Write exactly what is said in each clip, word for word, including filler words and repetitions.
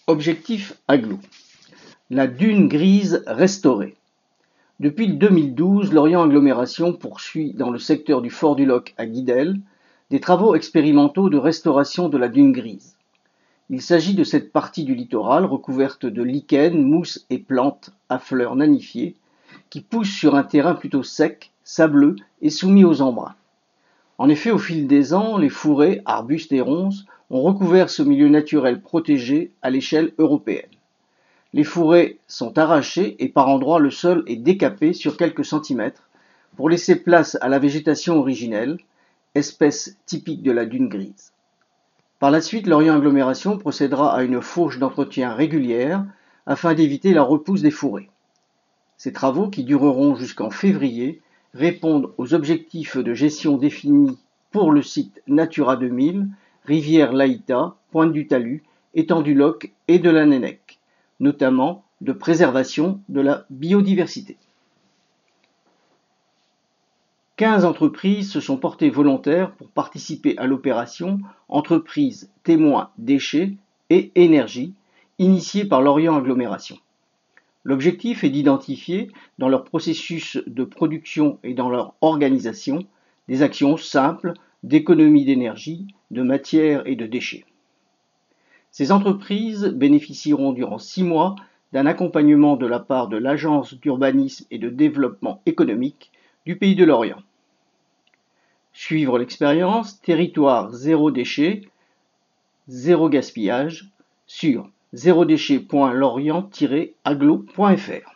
Objectif Aglo. La dune grise restaurée. Depuis deux mille douze, Lorient Agglomération poursuit dans le secteur du Fort du Loc à Guidel des travaux expérimentaux de restauration de la dune grise. Il s'agit de cette partie du littoral recouverte de lichens, mousses et plantes à fleurs nanifiées qui poussent sur un terrain plutôt sec, sableux et soumis aux embruns. En effet, au fil des ans, les fourrés, arbustes et ronces ont recouvert ce milieu naturel protégé à l'échelle européenne. Les fourrés sont arrachés et par endroits le sol est décapé sur quelques centimètres pour laisser place à la végétation originelle, espèce typique de la dune grise. Par la suite, Lorient Agglomération procédera à une fauche d'entretien régulière afin d'éviter la repousse des fourrés. Ces travaux, qui dureront jusqu'en février, répondent aux objectifs de gestion définis pour le site Natura deux mille, rivière Laïta, Pointe du Talus, étang du Loc et de la Nénèque, notamment de préservation de la biodiversité. quinze entreprises se sont portées volontaires pour participer à l'opération Entreprises témoins déchets et énergie, initiée par Lorient Agglomération. L'objectif est d'identifier, dans leur processus de production et dans leur organisation, des actions simples d'économie d'énergie, de matière et de déchets. Ces entreprises bénéficieront durant six mois d'un accompagnement de la part de l'Agence d'urbanisme et de développement économique du Pays de Lorient. Suivre l'expérience Territoire zéro déchet, zéro gaspillage sur zéro déchet point lorient tiret aglo point f r.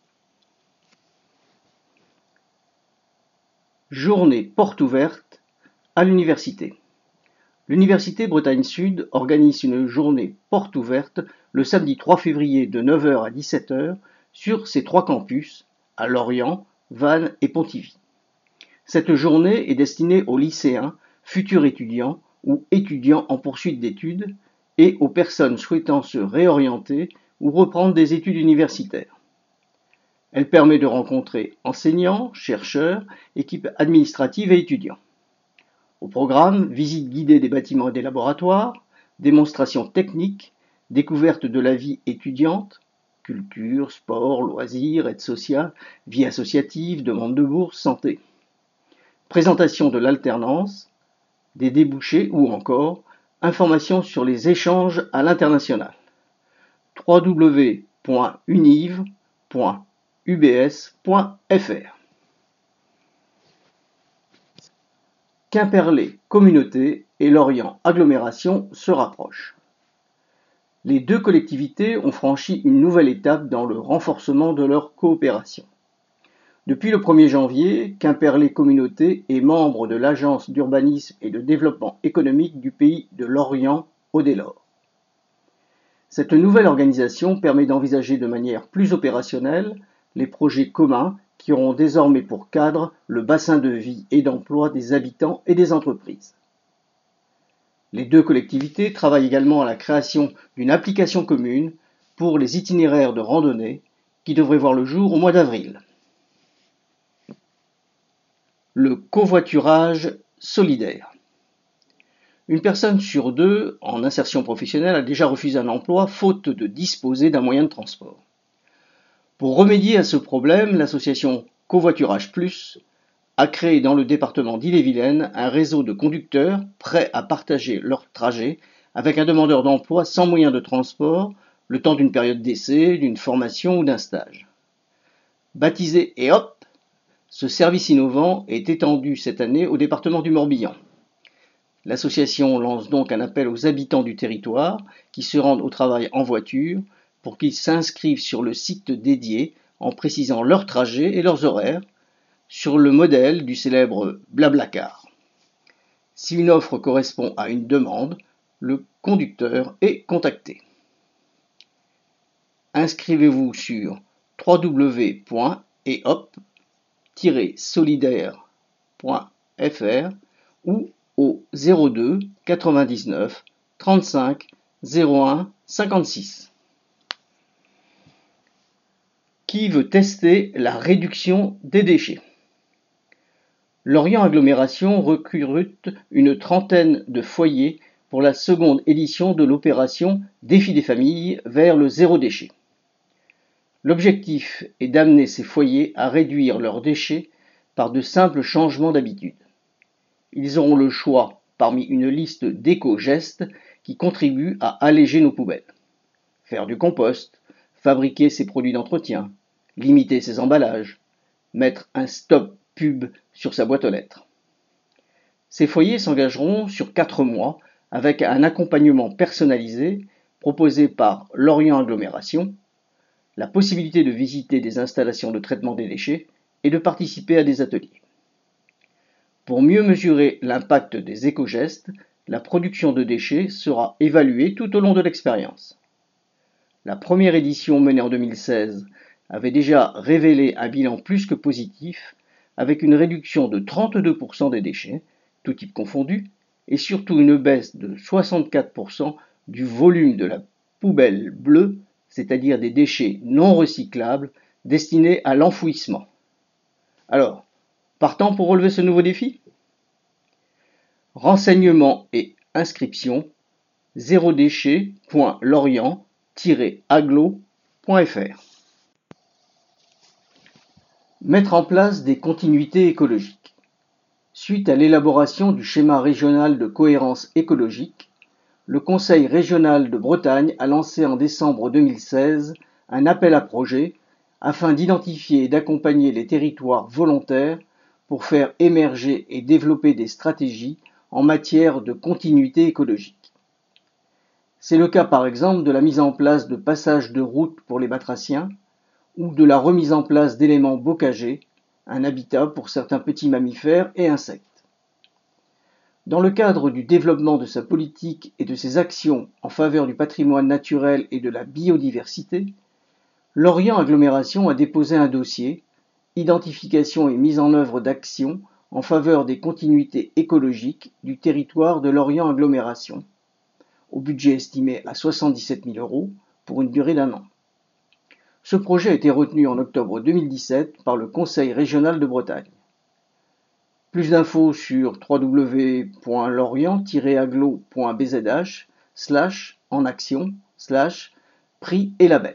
Journée porte ouverte à l'université. L'Université Bretagne Sud organise une journée porte ouverte le samedi trois février de neuf heures à dix-sept heures sur ses trois campus, à Lorient, Vannes et Pontivy. Cette journée est destinée aux lycéens, futurs étudiants ou étudiants en poursuite d'études et aux personnes souhaitant se réorienter ou reprendre des études universitaires. Elle permet de rencontrer enseignants, chercheurs, équipes administratives et étudiants. Au programme, visite guidée des bâtiments et des laboratoires, démonstrations techniques, découverte de la vie étudiante, culture, sport, loisirs, aide sociale, vie associative, demande de bourse, santé. Présentation de l'alternance, des débouchés ou encore informations sur les échanges à l'international. w w w point univ point u b s point f r. Quimperlé Communauté et Lorient Agglomération se rapprochent. Les deux collectivités ont franchi une nouvelle étape dans le renforcement de leur coopération. Depuis le premier janvier, Quimperlé Communauté est membre de l'Agence d'urbanisme et de développement économique du Pays de Lorient Haut-des-Laures. Cette nouvelle organisation permet d'envisager de manière plus opérationnelle les projets communs qui auront désormais pour cadre le bassin de vie et d'emploi des habitants et des entreprises. Les deux collectivités travaillent également à la création d'une application commune pour les itinéraires de randonnée qui devrait voir le jour au mois d'avril. Le covoiturage solidaire. Une personne sur deux en insertion professionnelle a déjà refusé un emploi faute de disposer d'un moyen de transport. Pour remédier à ce problème, l'association Covoiturage Plus a créé dans le département d'Ille-et-Vilaine un réseau de conducteurs prêts à partager leur trajet avec un demandeur d'emploi sans moyen de transport le temps d'une période d'essai, d'une formation ou d'un stage. Baptisé E O P, ce service innovant est étendu cette année au département du Morbihan. L'association lance donc un appel aux habitants du territoire qui se rendent au travail en voiture pour qu'ils s'inscrivent sur le site dédié en précisant leur trajet et leurs horaires, sur le modèle du célèbre Blablacar. Si une offre correspond à une demande, le conducteur est contacté. Inscrivez-vous sur w w w point e o p tiret solidaire point f r ou au zéro deux quatre-vingt-dix-neuf trente-cinq zéro un cinquante-six. Qui veut tester la réduction des déchets? Lorient Agglomération recrute une trentaine de foyers pour la seconde édition de l'opération Défi des familles vers le zéro déchet. L'objectif est d'amener ces foyers à réduire leurs déchets par de simples changements d'habitude. Ils auront le choix parmi une liste d'éco-gestes qui contribuent à alléger nos poubelles. Faire du compost, fabriquer ses produits d'entretien, limiter ses emballages, mettre un stop pub sur sa boîte aux lettres. Ces foyers s'engageront sur quatre mois avec un accompagnement personnalisé proposé par Lorient Agglomération, la possibilité de visiter des installations de traitement des déchets et de participer à des ateliers. Pour mieux mesurer l'impact des éco-gestes, la production de déchets sera évaluée tout au long de l'expérience. La première édition menée en deux mille seize avait déjà révélé un bilan plus que positif, avec une réduction de trente-deux pour cent des déchets, tout type confondu, et surtout une baisse de soixante-quatre pour cent du volume de la poubelle bleue, c'est-à-dire des déchets non recyclables destinés à l'enfouissement. Alors, partant pour relever ce nouveau défi ? Renseignements et inscriptions zéro déchet point lorient tiret agglo point f r. Mettre en place des continuités écologiques. Suite à l'élaboration du schéma régional de cohérence écologique, le Conseil régional de Bretagne a lancé en décembre deux mille seize un appel à projets afin d'identifier et d'accompagner les territoires volontaires pour faire émerger et développer des stratégies en matière de continuité écologique. C'est le cas par exemple de la mise en place de passages de route pour les batraciens ou de la remise en place d'éléments bocagers, un habitat pour certains petits mammifères et insectes. Dans le cadre du développement de sa politique et de ses actions en faveur du patrimoine naturel et de la biodiversité, Lorient Agglomération a déposé un dossier « Identification et mise en œuvre d'actions en faveur des continuités écologiques du territoire de Lorient Agglomération » au budget estimé à soixante-dix-sept mille euros pour une durée d'un an. Ce projet a été retenu en octobre deux mille dix-sept par le Conseil régional de Bretagne. Plus d'infos sur w w w point lorient tiret agglo point b z h slash en action slash prix et label.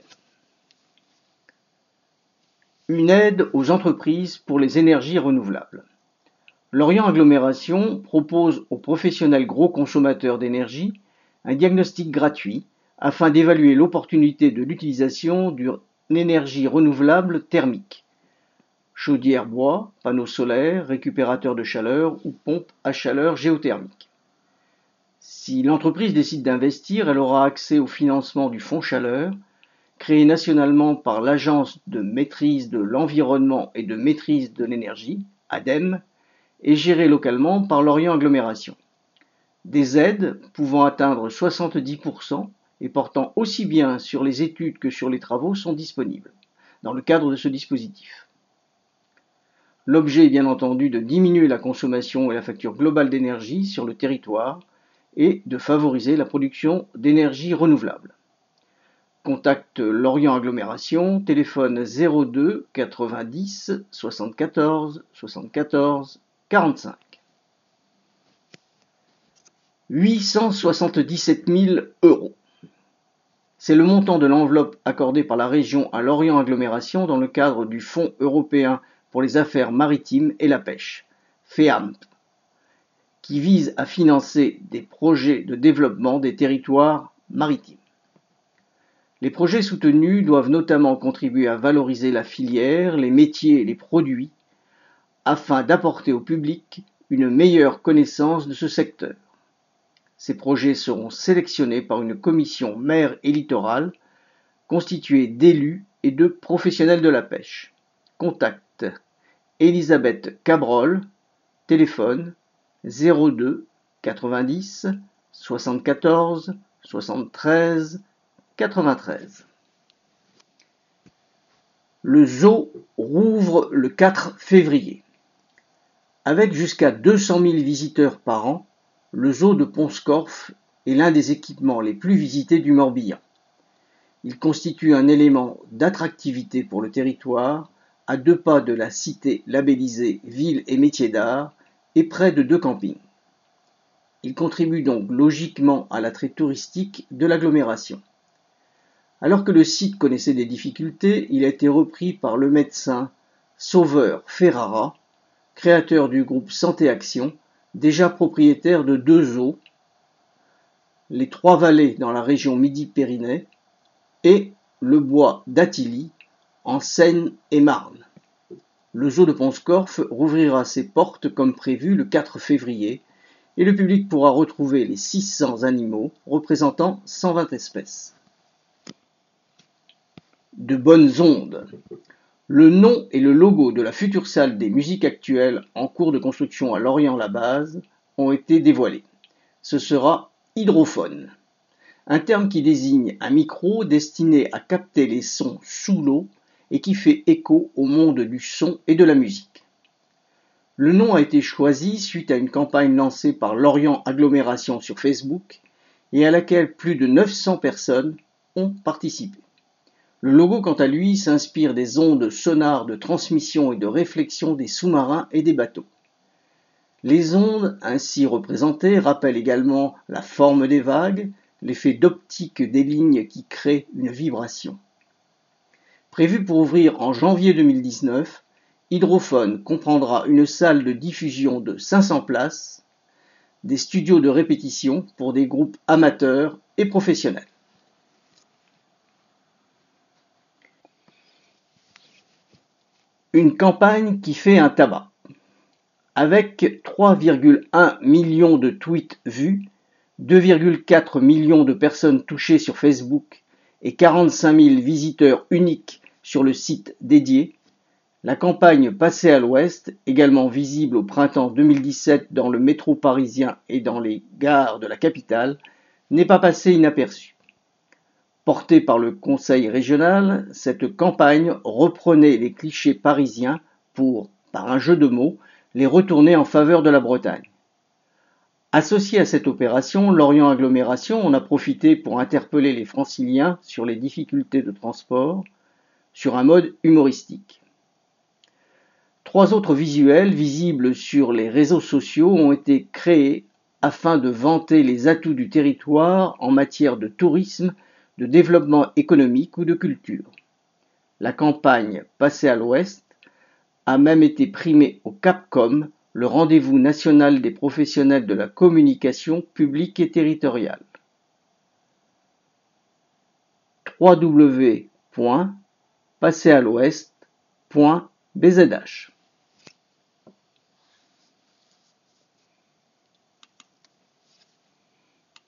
Une aide aux entreprises pour les énergies renouvelables. Lorient Agglomération propose aux professionnels gros consommateurs d'énergie un diagnostic gratuit afin d'évaluer l'opportunité de l'utilisation d'une énergie renouvelable thermique. Chaudière bois, panneaux solaires, récupérateurs de chaleur ou pompes à chaleur géothermique. Si l'entreprise décide d'investir, elle aura accès au financement du Fonds Chaleur, créé nationalement par l'Agence de maîtrise de l'environnement et de maîtrise de l'énergie, ADEME, et géré localement par Lorient Agglomération. Des aides pouvant atteindre soixante-dix pour cent et portant aussi bien sur les études que sur les travaux sont disponibles dans le cadre de ce dispositif. L'objet est bien entendu de diminuer la consommation et la facture globale d'énergie sur le territoire et de favoriser la production d'énergie renouvelable. Contacte Lorient Agglomération, téléphone zéro deux quatre-vingt-dix soixante-quatorze soixante-quatorze quarante-cinq. huit cent soixante-dix-sept mille euros. C'est le montant de l'enveloppe accordée par la région à Lorient Agglomération dans le cadre du Fonds européen pour les affaires maritimes et la pêche, FEAMP, qui vise à financer des projets de développement des territoires maritimes. Les projets soutenus doivent notamment contribuer à valoriser la filière, les métiers et les produits, afin d'apporter au public une meilleure connaissance de ce secteur. Ces projets seront sélectionnés par une commission mer et littoral constituée d'élus et de professionnels de la pêche. Contact Elisabeth Cabrol, téléphone zéro deux quatre-vingt-dix soixante-quatorze soixante-treize quatre-vingt-treize. Le zoo rouvre le quatre février. Avec jusqu'à deux cent mille visiteurs par an, le zoo de Pont-Scorff est l'un des équipements les plus visités du Morbihan. Il constitue un élément d'attractivité pour le territoire, à deux pas de la cité labellisée Ville et Métiers d'Art et près de deux campings. Il contribue donc logiquement à l'attrait touristique de l'agglomération. Alors que le site connaissait des difficultés, il a été repris par le médecin Sauveur Ferrara, créateur du groupe Santé Action, déjà propriétaire de deux zoos, les Trois-Vallées dans la région Midi-Pyrénées et le bois d'Attilly en Seine-et-Marne. Le zoo de Pont-Scorff rouvrira ses portes comme prévu le quatre février et le public pourra retrouver les six cents animaux représentant cent vingt espèces. De bonnes ondes. Le nom et le logo de la future salle des musiques actuelles en cours de construction à Lorient-la-Base ont été dévoilés. Ce sera hydrophone, un terme qui désigne un micro destiné à capter les sons sous l'eau et qui fait écho au monde du son et de la musique. Le nom a été choisi suite à une campagne lancée par Lorient Agglomération sur Facebook et à laquelle plus de neuf cents personnes ont participé. Le logo, quant à lui, s'inspire des ondes sonores de transmission et de réflexion des sous-marins et des bateaux. Les ondes ainsi représentées rappellent également la forme des vagues, l'effet d'optique des lignes qui crée une vibration. Prévu pour ouvrir en janvier deux mille dix-neuf, Hydrophone comprendra une salle de diffusion de cinq cents places, des studios de répétition pour des groupes amateurs et professionnels. Une campagne qui fait un tabac. Avec trois virgule un millions de tweets vus, deux virgule quatre millions de personnes touchées sur Facebook et quarante-cinq mille visiteurs uniques sur le site dédié, la campagne Passez à l'Ouest, également visible au printemps deux mille dix-sept dans le métro parisien et dans les gares de la capitale, n'est pas passée inaperçue. Portée par le Conseil régional, cette campagne reprenait les clichés parisiens pour, par un jeu de mots, les retourner en faveur de la Bretagne. Associé à cette opération, Lorient Agglomération en a profité pour interpeller les franciliens sur les difficultés de transport, sur un mode humoristique. Trois autres visuels visibles sur les réseaux sociaux ont été créés afin de vanter les atouts du territoire en matière de tourisme, de développement économique ou de culture. La campagne Passez à l'Ouest a même été primée au Capcom, le rendez-vous national des professionnels de la communication publique et territoriale. w w w point passez à l'ouest point b z h